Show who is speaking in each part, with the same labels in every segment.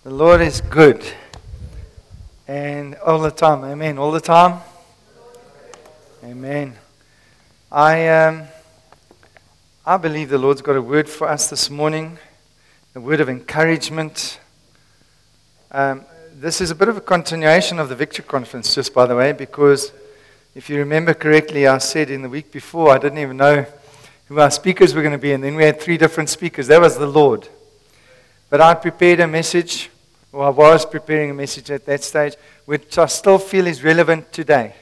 Speaker 1: The Lord is good. And all the time. Amen. All the time. Amen. I believe the Lord's got a word for us this morning. A word of encouragement. This is a bit of a continuation of the Victory Conference, just by the way, because if you remember correctly, I said in the week before, I didn't even know who our speakers were going to be, and then we had 3 different speakers. That was the Lord. But I prepared a message, or I was preparing a message at that stage, which I still feel is relevant today.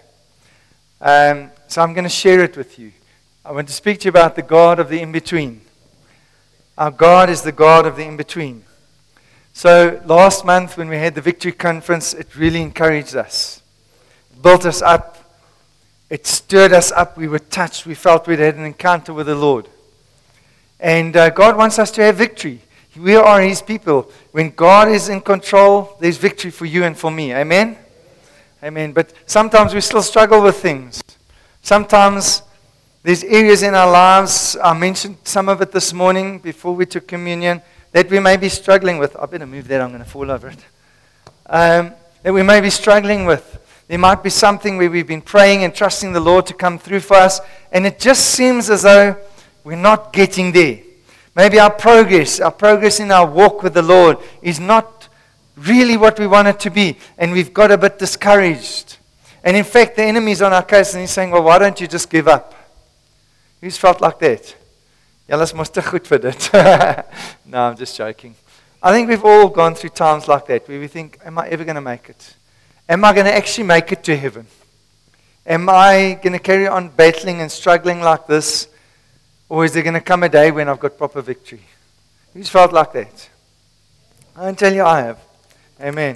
Speaker 1: So I'm going to share it with you. I want to speak to you about the God of the in-between. Our God is the God of the in-between. So last month when we had the Victory Conference, it really encouraged us. It built us up. It stirred us up. We were touched. We felt we'd had an encounter with the Lord. And God wants us to have victory. We are His people. When God is in control, there's victory for you and for me. Amen? Amen. But sometimes we still struggle with things. Sometimes there's areas in our lives, I mentioned some of it this morning before we took communion, that we may be struggling with. I better move that, I'm going to fall over it. That we may be struggling with. There might be something where we've been praying and trusting the Lord to come through for us, and it just seems as though we're not getting there. Maybe our progress in our walk with the Lord is not really what we want it to be, and we've got a bit discouraged. And in fact, the enemy's on our case, and he's saying, well, why don't you just give up? Who's felt like that? Julle mos te goed vir dit. No, I'm just joking. I think we've all gone through times like that, where we think, am I ever going to make it? Am I going to actually make it to heaven? Am I going to carry on battling and struggling like this? Or is there going to come a day when I've got proper victory? Who's felt like that? I can tell you I have. Amen.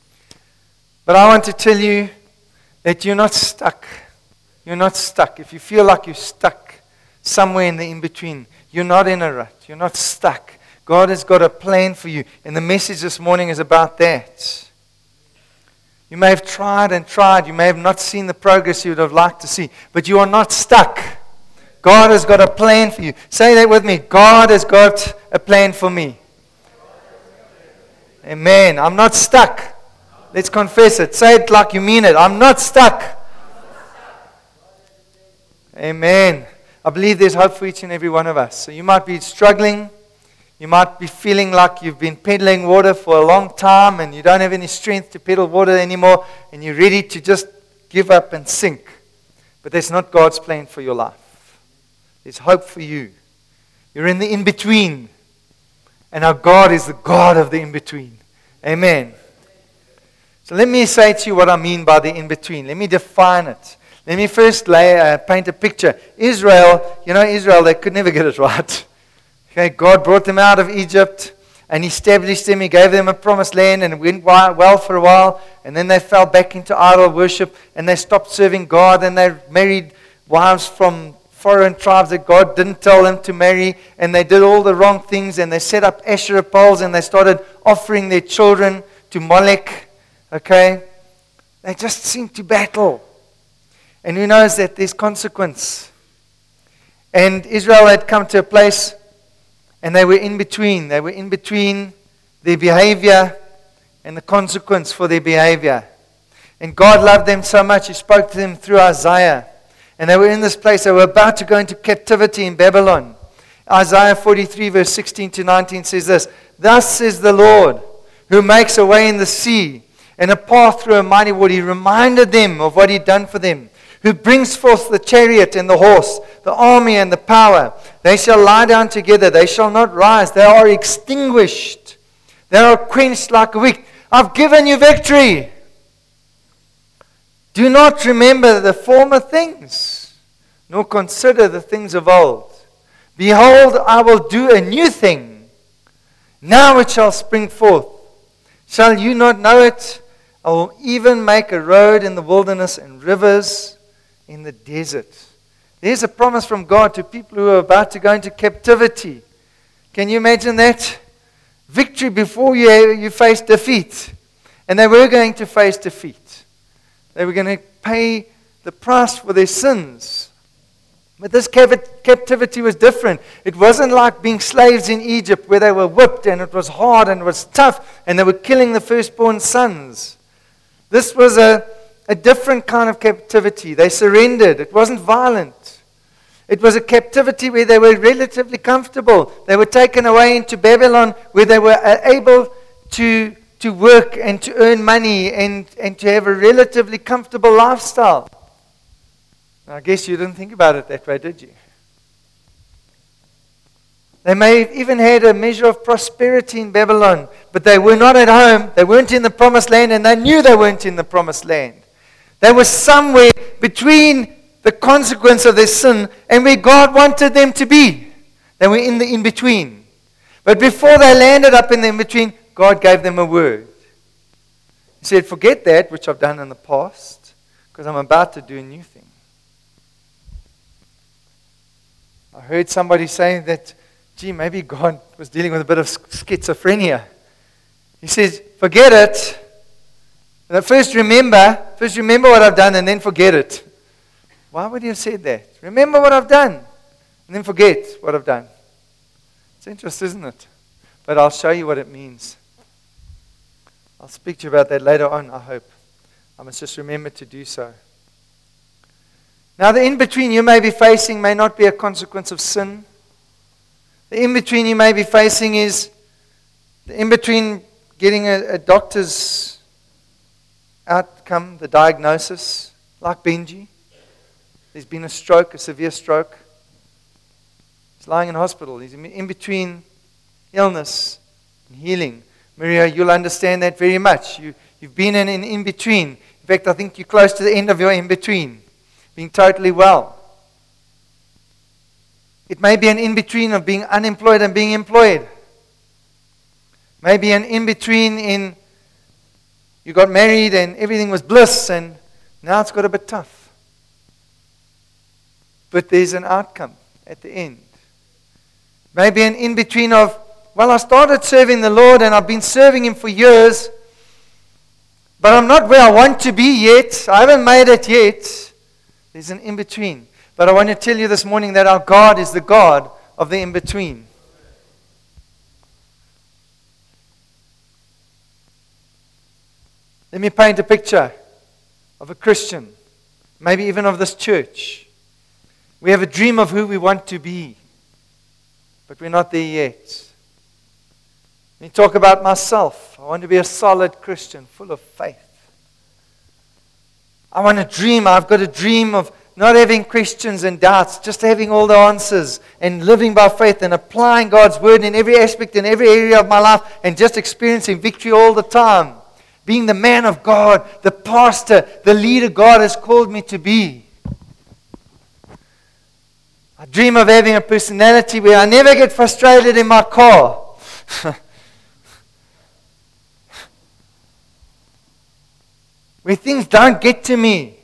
Speaker 1: But I want to tell you that you're not stuck. You're not stuck. If you feel like you're stuck somewhere in the in-between, you're not in a rut. You're not stuck. God has got a plan for you. And the message this morning is about that. You may have tried and tried. You may have not seen the progress you would have liked to see. But you are not stuck. God has got a plan for you. Say that with me. God has got a plan for me. Amen. I'm not stuck. Let's confess it. Say it like you mean it. I'm not stuck. Amen. I believe there's hope for each and every one of us. So you might be struggling. You might be feeling like you've been pedaling water for a long time and you don't have any strength to pedal water anymore and you're ready to just give up and sink. But that's not God's plan for your life. There's hope for you. You're in the in-between. And our God is the God of the in-between. Amen. So let me say to you what I mean by the in-between. Let me define it. Let me first paint a picture. Israel, they could never get it right. Okay, God brought them out of Egypt and established them. He gave them a promised land and it went well for a while. And then they fell back into idol worship and they stopped serving God and they married wives from foreign tribes that God didn't tell them to marry, and they did all the wrong things, and they set up Asherah poles, and they started offering their children to Molech. Okay? They just seemed to battle. And who knows that there's consequence. And Israel had come to a place, and they were in between. They were in between their behavior and the consequence for their behavior. And God loved them so much, He spoke to them through Isaiah. And they were in this place. They were about to go into captivity in Babylon. Isaiah 43 verse 16 to 19 says this. Thus says the Lord, who makes a way in the sea and a path through a mighty water. He reminded them of what He'd done for them. Who brings forth the chariot and the horse, the army and the power. They shall lie down together. They shall not rise. They are extinguished. They are quenched like a wick. I've given you victory. Do not remember the former things, nor consider the things of old. Behold, I will do a new thing. Now it shall spring forth. Shall you not know it? I will even make a road in the wilderness and rivers in the desert. There's a promise from God to people who are about to go into captivity. Can you imagine that? Victory before you face defeat. And they were going to face defeat. They were going to pay the price for their sins. But this captivity was different. It wasn't like being slaves in Egypt where they were whipped and it was hard and it was tough and they were killing the firstborn sons. This was a different kind of captivity. They surrendered. It wasn't violent. It was a captivity where they were relatively comfortable. They were taken away into Babylon where they were able to work and to earn money and to have a relatively comfortable lifestyle. I guess you didn't think about it that way, did you? They may have even had a measure of prosperity in Babylon, but they were not at home. They weren't in the promised land, and they knew they weren't in the promised land. They were somewhere between the consequence of their sin and where God wanted them to be. They were in the in-between. But before they landed up in the in-between, God gave them a word. He said, forget that which I've done in the past, because I'm about to do a new thing. I heard somebody saying that, gee, maybe God was dealing with a bit of schizophrenia. He says, forget it. First remember what I've done and then forget it. Why would he have said that? Remember what I've done and then forget what I've done. It's interesting, isn't it? But I'll show you what it means. I'll speak to you about that later on, I hope. I must just remember to do so. Now, the in-between you may be facing may not be a consequence of sin. The in-between you may be facing is the in-between getting a doctor's outcome, the diagnosis, like Benji. There's been a stroke, a severe stroke. He's lying in hospital. He's in between illness and healing. Maria, you'll understand that very much. You've been in between. In fact, I think you're close to the end of your in-between, being totally well. It may be an in-between of being unemployed and being employed. Maybe an in-between in you got married and everything was bliss and now it's got a bit tough. But there's an outcome at the end. Maybe an in-between of, well, I started serving the Lord and I've been serving Him for years, but I'm not where I want to be yet. I haven't made it yet. There's an in-between. But I want to tell you this morning that our God is the God of the in-between. Let me paint a picture of a Christian, maybe even of this church. We have a dream of who we want to be, but we're not there yet. Let me talk about myself. I want to be a solid Christian, full of faith. I want to dream. I've got a dream of not having questions and doubts, just having all the answers and living by faith and applying God's word in every aspect, in every area of my life, and just experiencing victory all the time. Being the man of God, the pastor, the leader God has called me to be. I dream of having a personality where I never get frustrated in my car. Where things don't get to me.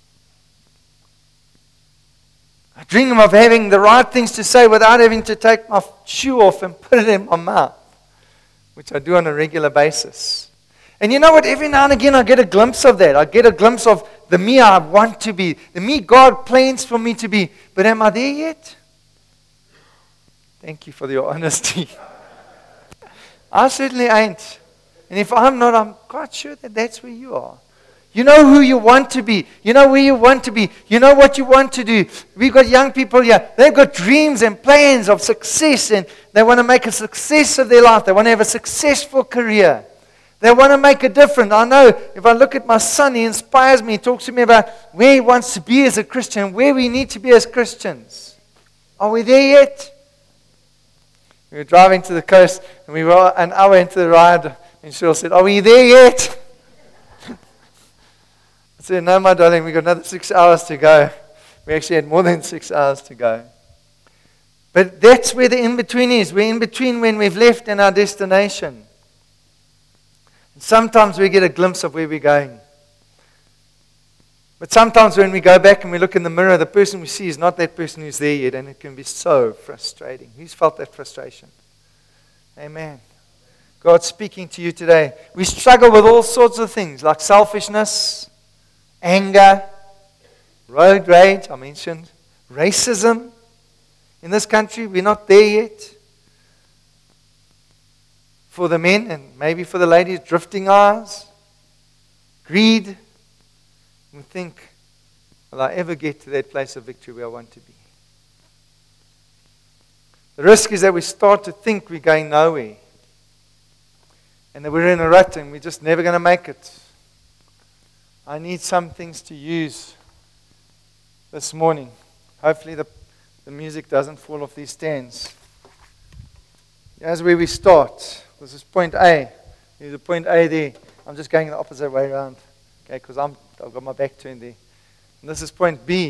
Speaker 1: I dream of having the right things to say without having to take my shoe off and put it in my mouth, which I do on a regular basis. And you know what? Every now and again I get a glimpse of that. I get a glimpse of the me I want to be, the me God plans for me to be. But am I there yet? Thank you for your honesty. I certainly ain't. And if I'm not, I'm quite sure that that's where you are. You know who you want to be. You know where you want to be. You know what you want to do. We've got young people here. They've got dreams and plans of success, and they want to make a success of their life. They want to have a successful career. They want to make a difference. I know if I look at my son, he inspires me. He talks to me about where he wants to be as a Christian, where we need to be as Christians. Are we there yet? We were driving to the coast, and we were an hour into the ride, and Cheryl said, "Are we there yet?" I said, "No, my darling, we've got another 6 hours to go." We actually had more than 6 hours to go. But that's where the in-between is. We're in between when we've left and our destination. And sometimes we get a glimpse of where we're going. But sometimes when we go back and we look in the mirror, the person we see is not that person who's there yet, and it can be so frustrating. Who's felt that frustration? Amen. God's speaking to you today. We struggle with all sorts of things like selfishness, anger, road rage, I mentioned, racism in this country. We're not there yet. For the men and maybe for the ladies, drifting eyes, greed. We think, will I ever get to that place of victory where I want to be? The risk is that we start to think we're going nowhere. And that we're in a rut and we're just never going to make it. I need some things to use this morning. Hopefully the music doesn't fall off these stands. Here's where we start. This is point A. There's a point A there. I'm just going the opposite way around. Okay, because I've got my back turned there. And this is point B.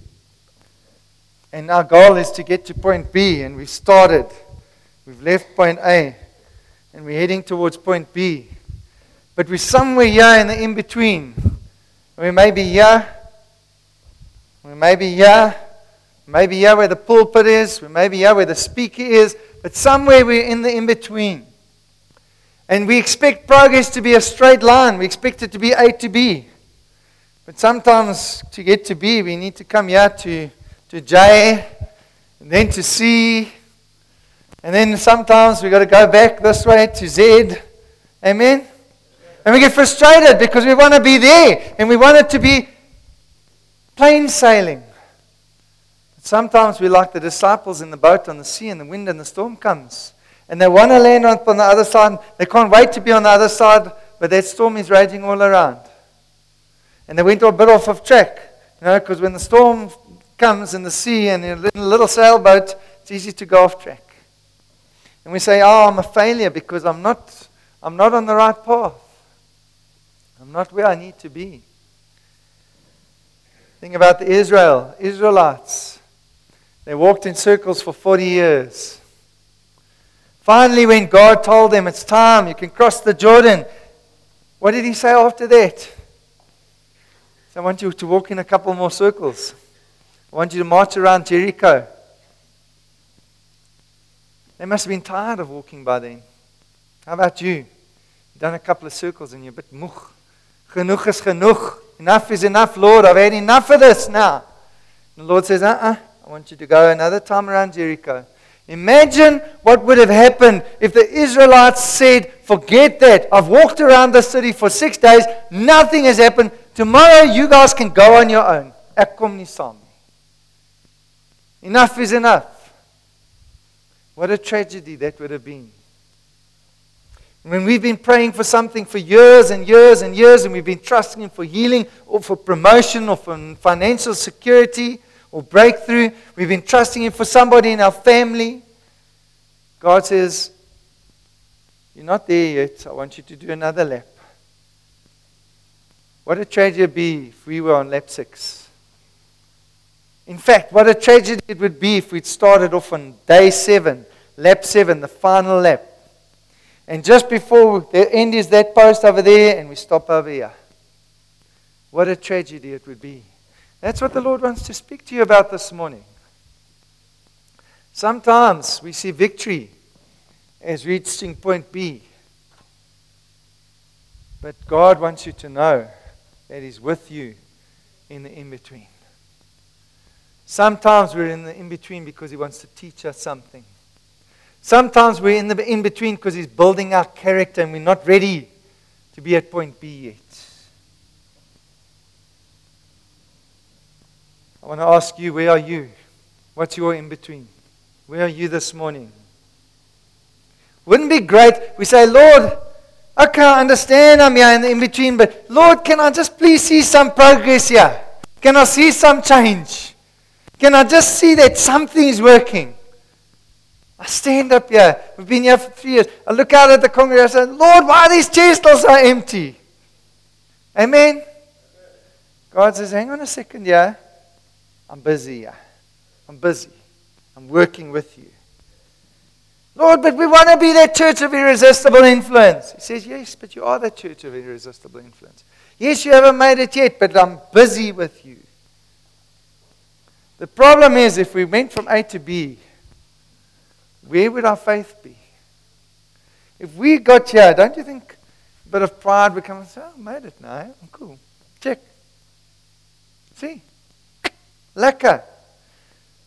Speaker 1: And our goal is to get to point B. And we've started. We've left point A. And we're heading towards point B. But we're somewhere here in the in-between. We may be here. We may be here. Maybe here where the pulpit is. We may be here where the speaker is. But somewhere we're in the in-between. And we expect progress to be a straight line. We expect it to be A to B. But sometimes to get to B, we need to come here to J, and then to C, and then sometimes we've got to go back this way to Z. Amen? And we get frustrated because we want to be there, and we want it to be plain sailing. But sometimes we're like the disciples in the boat on the sea, and the wind and the storm comes. And they want to land on the other side. They can't wait to be on the other side, but that storm is raging all around. And they went a bit off of track, because when the storm comes in the sea and in a little sailboat, it's easy to go off track. And we say, I'm a failure because I'm not on the right path. I'm not where I need to be. Think about the Israelites. They walked in circles for 40 years. Finally, when God told them, it's time, you can cross the Jordan, what did he say after that? So I want you to walk in a couple more circles. I want you to march around Jericho. They must have been tired of walking by then. How about you? You've done a couple of circles and you're a bit moeg. Genoeg is genoeg. Enough is enough, Lord. I've had enough of this now. And the Lord says, I want you to go another time around Jericho. Imagine what would have happened if the Israelites said, forget that. I've walked around the city for 6 days. Nothing has happened. Tomorrow you guys can go on your own. Ek kom nie saam nie. Enough is enough. What a tragedy that would have been. When we've been praying for something for years and years and years, and we've been trusting Him for healing or for promotion or for financial security or breakthrough, we've been trusting Him for somebody in our family. God says, you're not there yet. I want you to do another lap. What a tragedy it would be if we were on lap 6. In fact, what a tragedy it would be if we'd started off on day 7, lap 7, the final lap. And just before the end is that post over there, and we stop over here. What a tragedy it would be. That's what the Lord wants to speak to you about this morning. Sometimes we see victory as reaching point B. But God wants you to know that He's with you in the in-between. Sometimes we're in the in-between because He wants to teach us something. Sometimes we're in the in-between because He's building our character and we're not ready to be at point B yet. I want to ask you, where are you? What's your in-between? Where are you this morning? Wouldn't it be great? We say, Lord, okay, I understand I'm here in the in-between, but Lord, can I just please see some progress here? Can I see some change? Can I just see that something is working? I stand up here. We've been here for 3 years. I look out at the congregation and say, Lord, why are these chairs still so empty? Amen? God says, hang on a second here. I'm busy here. I'm busy. I'm working with you. Lord, but we want to be that church of irresistible influence. He says, yes, but you are that church of irresistible influence. Yes, you haven't made it yet, but I'm busy with you. The problem is, if we went from A to B, where would our faith be? If we got here, don't you think a bit of pride would come and say, I made it now. I'm cool. Check. See? Lekker.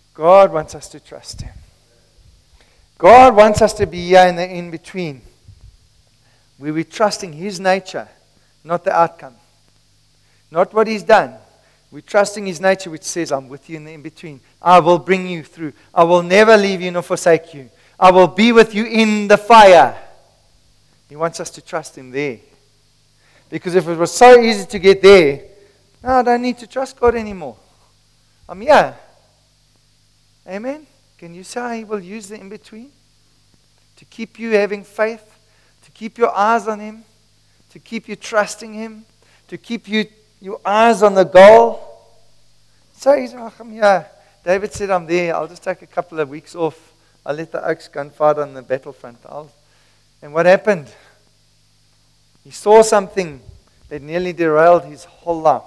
Speaker 1: God wants us to trust Him. God wants us to be here in the in-between, where we're trusting His nature, not the outcome. Not what He's done. We're trusting His nature, which says, I'm with you in the in-between. I will bring you through. I will never leave you nor forsake you. I will be with you in the fire. He wants us to trust Him there. Because if it was so easy to get there, no, I don't need to trust God anymore. I'm here. Amen? Can you say He will use the in-between? To keep you having faith, to keep your eyes on Him, to keep you trusting Him, to keep your eyes on the goal. So he's like, I'm here. David said, I'm there. I'll just take a couple of weeks off. I'll let the oaks go and fight on the battlefront. And what happened? He saw something that nearly derailed his whole life.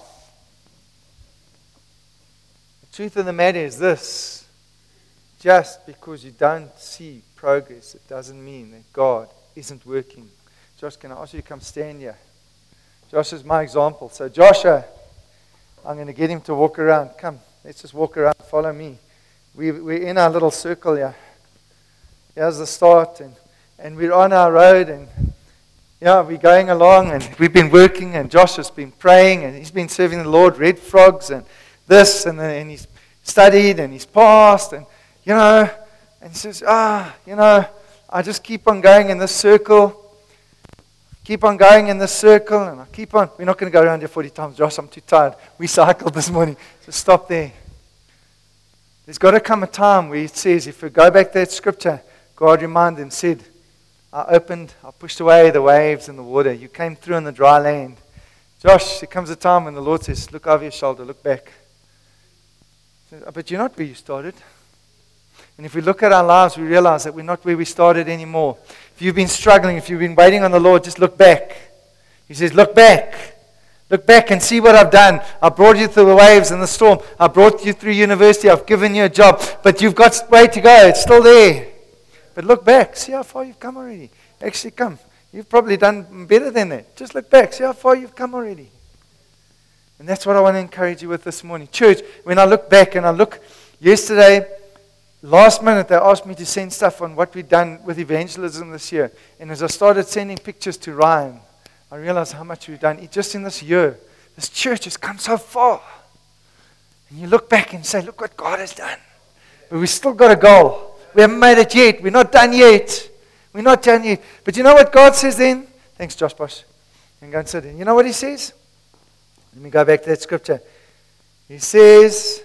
Speaker 1: The truth of the matter is this. Just because you don't see progress, it doesn't mean that God isn't working. Josh, can I ask you to come stand here? Josh is my example. So Joshua, I'm going to get him to walk around. Come, let's just walk around. Follow me. We're in our little circle here. Here's the start. And we're on our road. And we're going along. And we've been working. And Josh has been praying. And he's been serving the Lord. Red frogs and this. And he's studied. And he's passed. And and he says, I just keep on going in this circle. Keep on going in this circle. And I keep on. We're not going to go around here 40 times. Josh, I'm too tired. We cycled this morning. So stop there. There's got to come a time where it says, if we go back to that scripture, God reminded him, said, I pushed away the waves and the water. You came through on the dry land. Josh, there comes a time when the Lord says, look over your shoulder, look back. But you're not where you started. And if we look at our lives, we realize that we're not where we started anymore. If you've been struggling, if you've been waiting on the Lord, just look back. He says, look back. Look back and see what I've done. I brought you through the waves and the storm. I brought you through university. I've given you a job. But you've got way to go. It's still there. But look back. See how far you've come already. Actually, come. You've probably done better than that. Just look back. See how far you've come already. And that's what I want to encourage you with this morning. Church, when I look back and I look yesterday, last minute, they asked me to send stuff on what we've done with evangelism this year. And as I started sending pictures to Ryan, I realized how much we've done. Just in this year, this church has come so far. And you look back and say, look what God has done. But we've still got a goal. We haven't made it yet. We're not done yet. We're not done yet. But you know what God says then? Thanks, Josh Bosch. And go and sit in. You know what He says? Let me go back to that scripture. He says,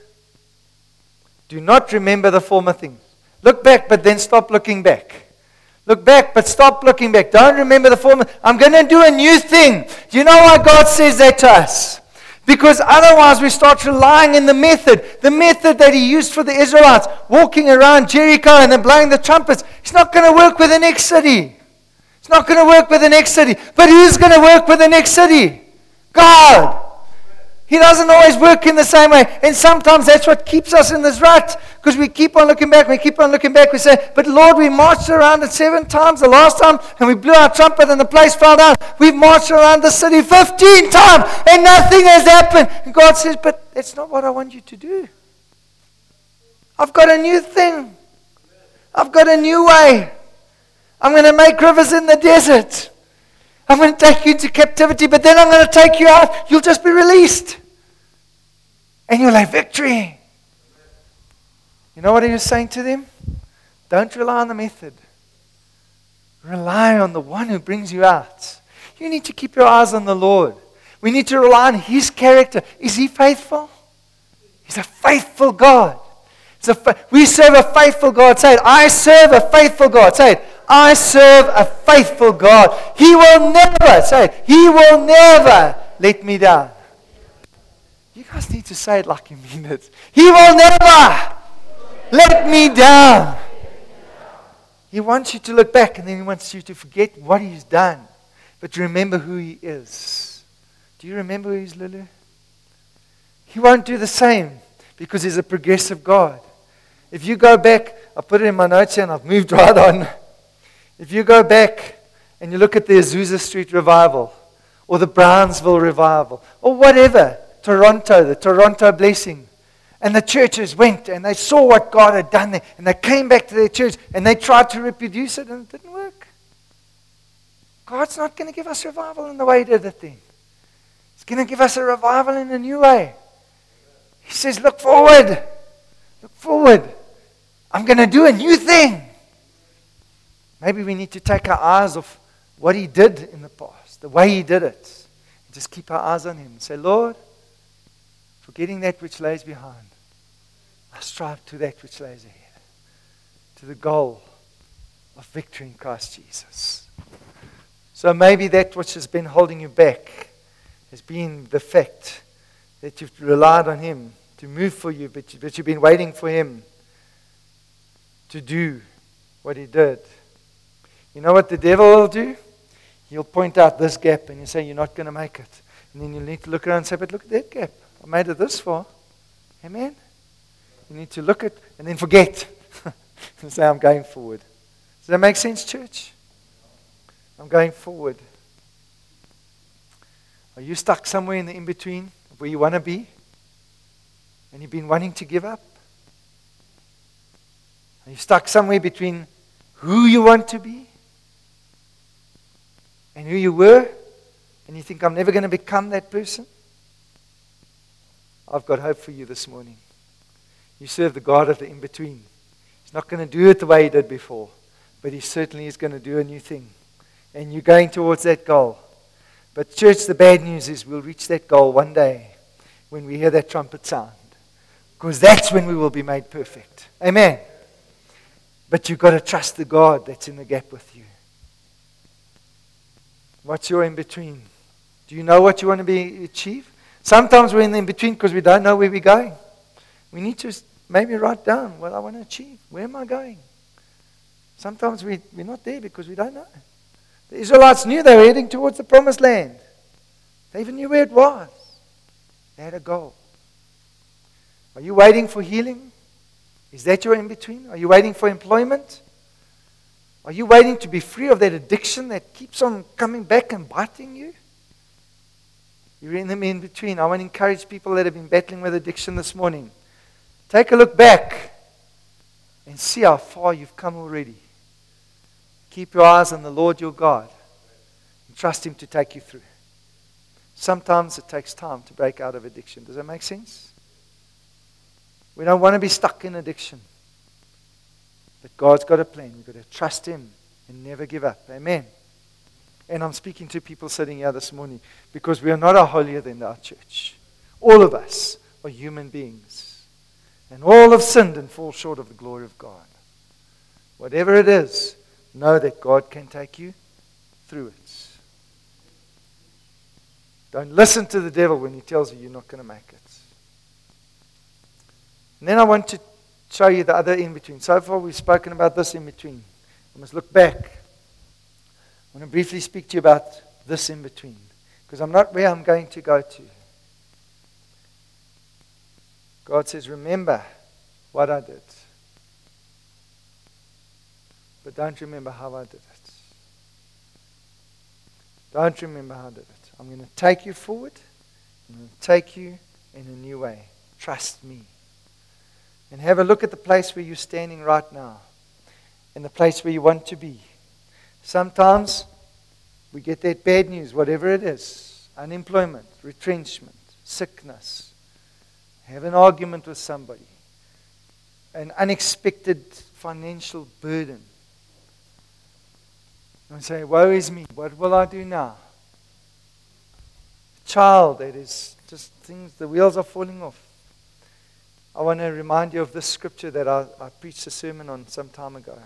Speaker 1: do not remember the former things. Look back, but then stop looking back. Look back, but stop looking back. Don't remember the former. I'm going to do a new thing. Do you know why God says that to us? Because otherwise we start relying in the method that He used for the Israelites, walking around Jericho and then blowing the trumpets. It's not going to work with the next city. It's not going to work with the next city. But who's going to work with the next city? God. He doesn't always work in the same way. And sometimes that's what keeps us in this rut. Because we keep on looking back. We say, but Lord, we marched around it 7 times the last time. And we blew our trumpet and the place fell down. We've marched around the city 15 times. And nothing has happened. And God says, but that's not what I want you to do. I've got a new thing. I've got a new way. I'm going to make rivers in the desert. I'm going to take you into captivity, but then I'm going to take you out. You'll just be released. And you'll have victory. You know what He was saying to them? Don't rely on the method. Rely on the one who brings you out. You need to keep your eyes on the Lord. We need to rely on His character. Is He faithful? He's a faithful God. We serve a faithful God. Say it. I serve a faithful God. Say it. I serve a faithful God. He will never, say it, He will never let me down. You guys need to say it like you mean it. He will never let me down. He wants you to look back and then He wants you to forget what He's done. But remember who He is. Do you remember who He is, Lulu? He won't do the same because He's a progressive God. If you go back, I put it in my notes here and I've moved right on. If you go back and you look at the Azusa Street revival or the Brownsville revival or whatever, the Toronto blessing, And the churches went and they saw what God had done there. And they came back to their church and they tried to reproduce it and it didn't work. God's not going to give us revival in the way He did it then. He's going to give us a revival in a new way. He says, look forward. Look forward. I'm going to do a new thing. Maybe we need to take our eyes off what He did in the past, the way He did it. And just keep our eyes on Him and say, Lord, forgetting that which lays behind, I strive to that which lays ahead, to the goal of victory in Christ Jesus. So maybe that which has been holding you back has been the fact that you've relied on Him to move for you, but you've been waiting for Him to do what He did. You know what the devil will do? He'll point out this gap and he'll say, you're not going to make it. And then you need to look around and say, but look at that gap. I made it this far. Amen? You need to look at and then forget. And say, I'm going forward. Does that make sense, church? I'm going forward. Are you stuck somewhere in the in-between of where you want to be? And you've been wanting to give up? Are you stuck somewhere between who you want to be and who you were? And you think, I'm never going to become that person? I've got hope for you this morning. You serve the God of the in-between. He's not going to do it the way He did before, but He certainly is going to do a new thing. And you're going towards that goal. But church, the bad news is we'll reach that goal one day when we hear that trumpet sound. Because that's when we will be made perfect. Amen. But you've got to trust the God that's in the gap with you. What's your in-between? Do you know what you want to achieve? Sometimes we're in the in-between because we don't know where we're going. We need to maybe write down what I want to achieve. Where am I going? Sometimes we're not there because we don't know. The Israelites knew they were heading towards the promised land. They even knew where it was. They had a goal. Are you waiting for healing? Is that your in-between? Are you waiting for employment? Are you waiting to be free of that addiction that keeps on coming back and biting you? You're in the in-between. I want to encourage people that have been battling with addiction this morning. Take a look back and see how far you've come already. Keep your eyes on the Lord your God and trust Him to take you through. Sometimes it takes time to break out of addiction. Does that make sense? We don't want to be stuck in addiction. But God's got a plan. We've got to trust Him and never give up. Amen. And I'm speaking to people sitting here this morning because we are not a holier than thou church. All of us are human beings. And all have sinned and fall short of the glory of God. Whatever it is, know that God can take you through it. Don't listen to the devil when he tells you you're not going to make it. And then I want to show you the other in-between. So far we've spoken about this in-between. I must look back. I want to briefly speak to you about this in-between. Because I'm not where I'm going to go to. God says, remember what I did. But don't remember how I did it. Don't remember how I did it. I'm going to take you forward. I'm going to take you in a new way. Trust me. And have a look at the place where you're standing right now. And the place where you want to be. Sometimes we get that bad news, whatever it is. Unemployment, retrenchment, sickness. Have an argument with somebody. An unexpected financial burden. And say, woe is me. What will I do now? A child that is just things, the wheels are falling off. I want to remind you of this scripture that I preached a sermon on some time ago.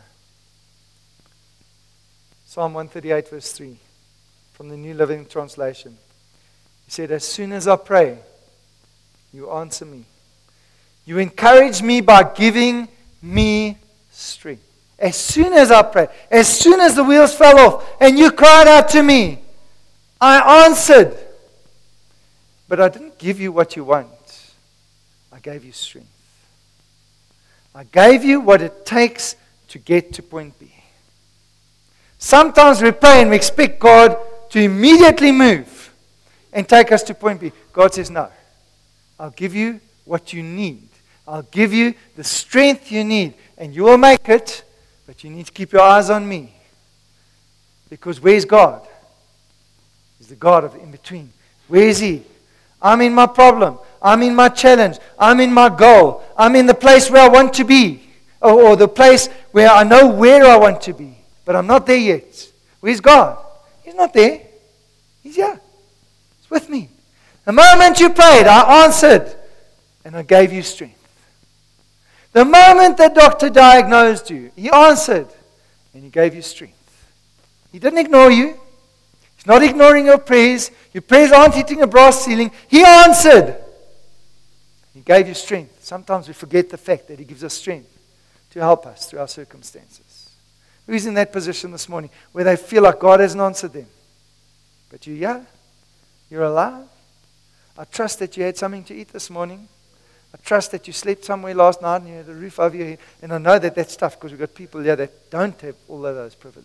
Speaker 1: Psalm 138 verse 3 from the New Living Translation. He said, as soon as I pray, you answer me. You encourage me by giving me strength. As soon as I prayed, as soon as the wheels fell off and you cried out to me, I answered. But I didn't give you what you want. I gave you strength. I gave you what it takes to get to point B. Sometimes we pray and we expect God to immediately move and take us to point B. God says, no. I'll give you what you need I'll give you the strength you need, and you will make it, but you need to keep your eyes on me. Because where's God? He's the God of the in-between. Where is He? I'm in my problem. I'm in my challenge. I'm in my goal. I'm in the place where I want to be. Or the place where I know where I want to be. But I'm not there yet. Where's God? He's not there. He's here. He's with me. The moment you prayed, I answered. And I gave you strength. The moment the doctor diagnosed you, He answered. And He gave you strength. He didn't ignore you. He's not ignoring your prayers. Your prayers aren't hitting a brass ceiling. He answered. He gave you strength. Sometimes we forget the fact that He gives us strength to help us through our circumstances. Who's in that position this morning where they feel like God hasn't answered them? But you're here. You're alive. I trust that you had something to eat this morning. I trust that you slept somewhere last night and you had a roof over your head. And I know that that's tough because we've got people here that don't have all of those privileges.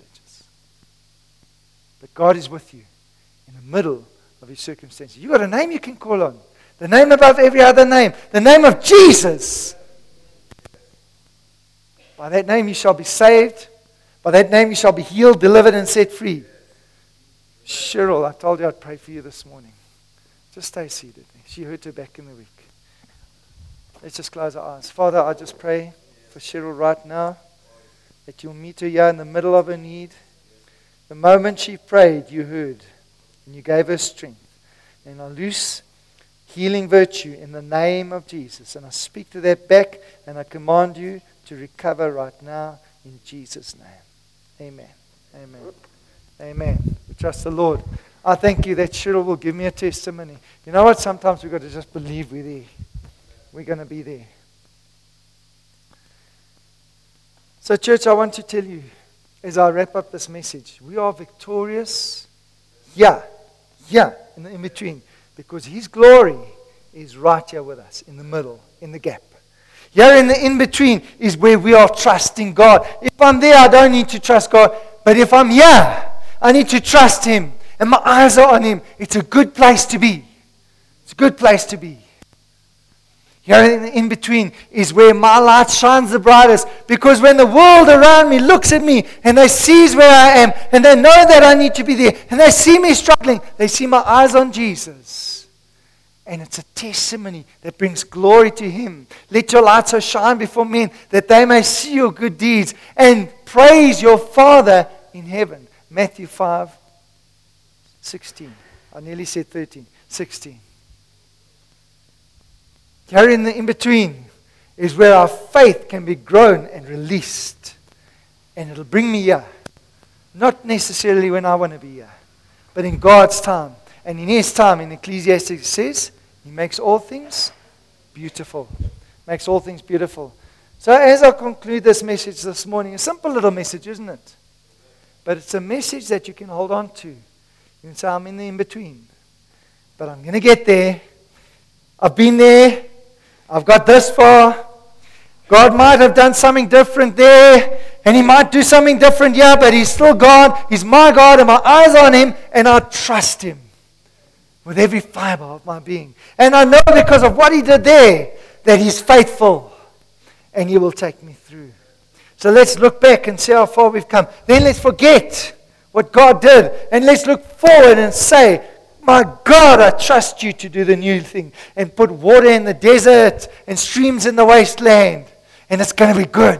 Speaker 1: But God is with you in the middle of your circumstances. You've got a name you can call on. The name above every other name. The name of Jesus. By that name you shall be saved. By that name you shall be healed, delivered, and set free. Cheryl, I told you I'd pray for you this morning. Just stay seated. She hurt her back in the week. Let's just close our eyes. Father, I just pray for Cheryl right now that you'll meet her here in the middle of her need. The moment she prayed, you heard, and you gave her strength. And I loose healing virtue in the name of Jesus. And I speak to that back, and I command you to recover right now in Jesus' name. Amen. Amen. Amen. We trust the Lord. I thank you that Cheryl will give me a testimony. You know what? Sometimes we've got to just believe we're there. We're going to be there. So, church, I want to tell you, as I wrap up this message, we are victorious here, in the in-between, because His glory is right here with us, in the middle, in the gap. Here in the in-between is where we are trusting God. If I'm there, I don't need to trust God. But if I'm here, I need to trust Him. And my eyes are on Him. It's a good place to be. It's a good place to be. Here in the in-between is where my light shines the brightest. Because when the world around me looks at me and they sees where I am and they know that I need to be there and they see me struggling, they see my eyes on Jesus. And it's a testimony that brings glory to Him. Let your light so shine before men that they may see your good deeds and praise your Father in heaven. Matthew 5:16. I nearly said 13. 16. Here in the in-between is where our faith can be grown and released. And it'll bring me here. Not necessarily when I want to be here, but in God's time. And in His time, in Ecclesiastes it says, He makes all things beautiful. Makes all things beautiful. So as I conclude this message this morning, a simple little message, isn't it? But it's a message that you can hold on to. You can say, I'm in the in-between. But I'm going to get there. I've been there. I've got this far. God might have done something different there. And He might do something different here. But He's still God. He's my God. And my eyes on Him. And I trust Him with every fiber of my being. And I know because of what He did there that He's faithful. And He will take me through. So let's look back and see how far we've come. Then let's forget what God did. And let's look forward and say, my God, I trust you to do the new thing. And put water in the desert and streams in the wasteland. And it's going to be good.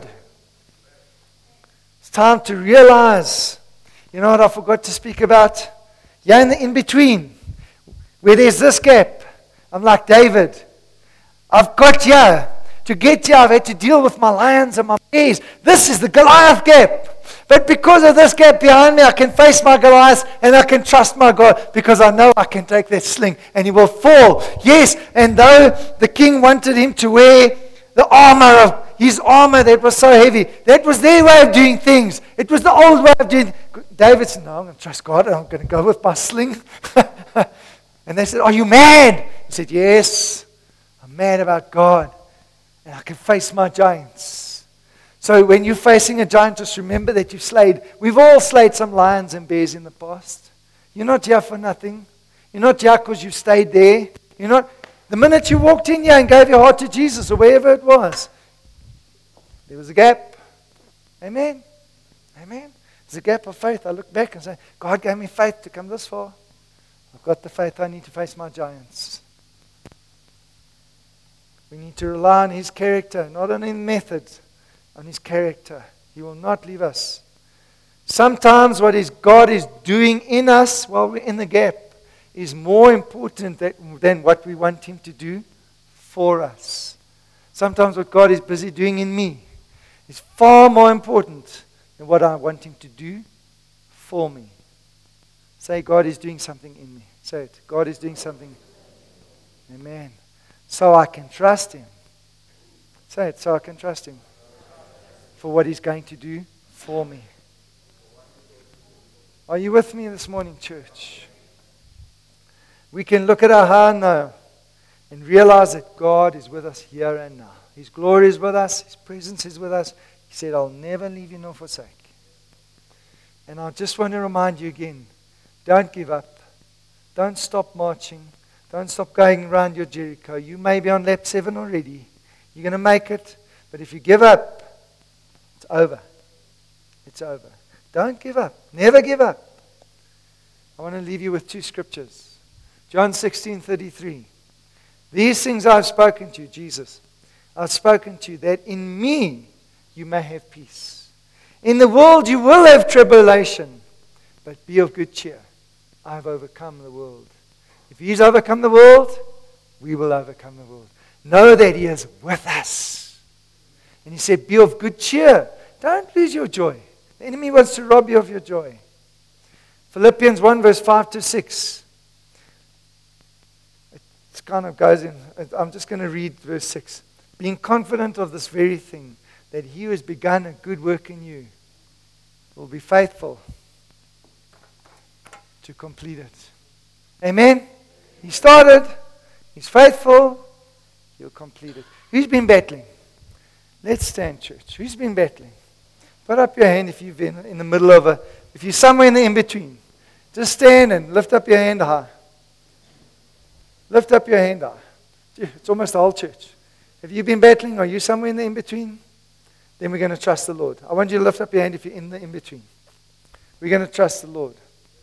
Speaker 1: It's time to realize, you know what I forgot to speak about? Yeah, in the in-between, where there's this gap. I'm like David. I've got here. To get here, I've had to deal with my lions and my bears. This is the Goliath gap. But because of this gap behind me, I can face my Goliath and I can trust my God because I know I can take that sling and he will fall. Yes, and though the king wanted him to wear the armor of his armor that was so heavy, that was their way of doing things. It was the old way of doing things. David said, no, I'm going to trust God and I'm going to go with my sling. And they said, are you mad? He said, yes, I'm mad about God. And I can face my giants. So when you're facing a giant, just remember that you've slayed. We've all slayed some lions and bears in the past. You're not here for nothing. You're not here because you stayed there. The minute you walked in here and gave your heart to Jesus, or wherever it was, there was a gap. Amen? Amen? There's a gap of faith. I look back and say, God gave me faith to come this far. I've got the faith I need to face my giants. We need to rely on His character, not on His methods, on His character. He will not leave us. Sometimes what God is doing in us while we're in the gap is more important than what we want Him to do for us. Sometimes what God is busy doing in me is far more important than what I want Him to do for me. Say, God is doing something in me. Say it. God is doing something. Amen. So I can trust Him. Say it. So I can trust Him for what He's going to do for me. Are you with me this morning, church? We can look at our how now and realize that God is with us here and now. His glory is with us. His presence is with us. He said, I'll never leave you nor forsake. And I just want to remind you again, don't give up. Don't stop marching. Don't stop going around your Jericho. You may be on lap 7 already. You're going to make it. But if you give up, it's over. It's over. Don't give up. Never give up. I want to leave you with 2 scriptures. John 16:33. These things I've spoken to you, Jesus. I've spoken to you that in me you may have peace. In the world you will have tribulation, but be of good cheer. I have overcome the world. If He's overcome the world, we will overcome the world. Know that He is with us. And He said, be of good cheer. Don't lose your joy. The enemy wants to rob you of your joy. Philippians 1 verse 5 to 6. It kind of goes in. I'm just going to read verse 6. Being confident of this very thing, that He who has begun a good work in you will be faithful to complete it. Amen? He started. He's faithful. He'll complete it. Who's been battling? Let's stand, church. Who's been battling? Put up your hand if you've been in the middle of if you're somewhere in the in-between. Just stand and lift up your hand high. Lift up your hand high. It's almost the whole church. Have you been battling? Are you somewhere in the in-between? Then we're going to trust the Lord. I want you to lift up your hand if you're in the in-between. We're going to trust the Lord.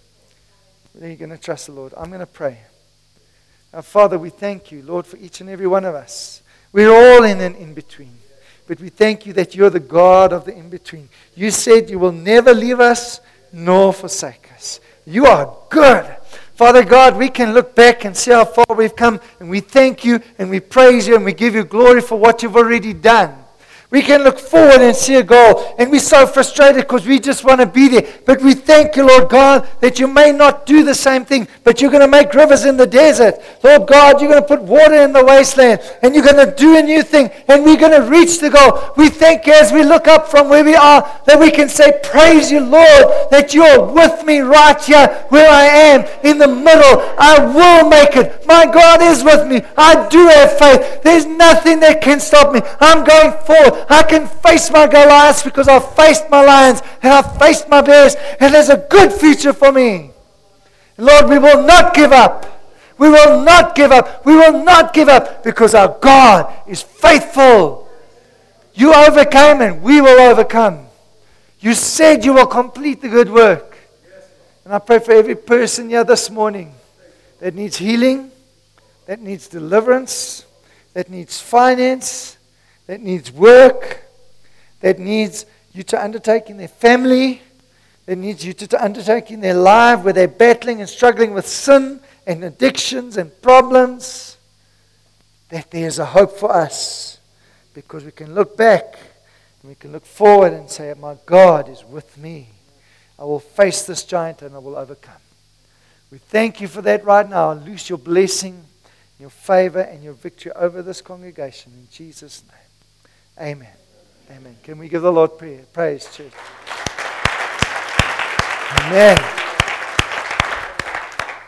Speaker 1: We're going to trust the Lord. I'm going to pray. Our Father, we thank you, Lord, for each and every one of us. We're all in an in-between. But we thank you that you're the God of the in-between. You said you will never leave us nor forsake us. You are good. Father God, we can look back and see how far we've come, and we thank you and we praise you and we give you glory for what you've already done. We can look forward and see a goal, and we're so frustrated because we just want to be there. But we thank you, Lord God, that you may not do the same thing, but you're going to make rivers in the desert. Lord God, you're going to put water in the wasteland, and you're going to do a new thing, and we're going to reach the goal. We thank you as we look up from where we are, that we can say, praise you, Lord, that you're with me right here where I am, in the middle. I will make it. My God is with me. I do have faith. There's nothing that can stop me. I'm going forward. I can face my Goliaths because I've faced my lions and I've faced my bears, and there's a good future for me. Lord, we will not give up. We will not give up. We will not give up because our God is faithful. You overcame and we will overcome. You said you will complete the good work. And I pray for every person here this morning that needs healing, that needs deliverance, that needs finance, that needs work, that needs you to undertake in their family, that needs you to undertake in their life where they're battling and struggling with sin and addictions and problems, that there's a hope for us because we can look back and we can look forward and say, my God is with me. I will face this giant and I will overcome. We thank you for that right now. I loose your blessing, your favor, and your victory over this congregation in Jesus' name. Amen. Amen. Can we give the Lord praise, church? Amen.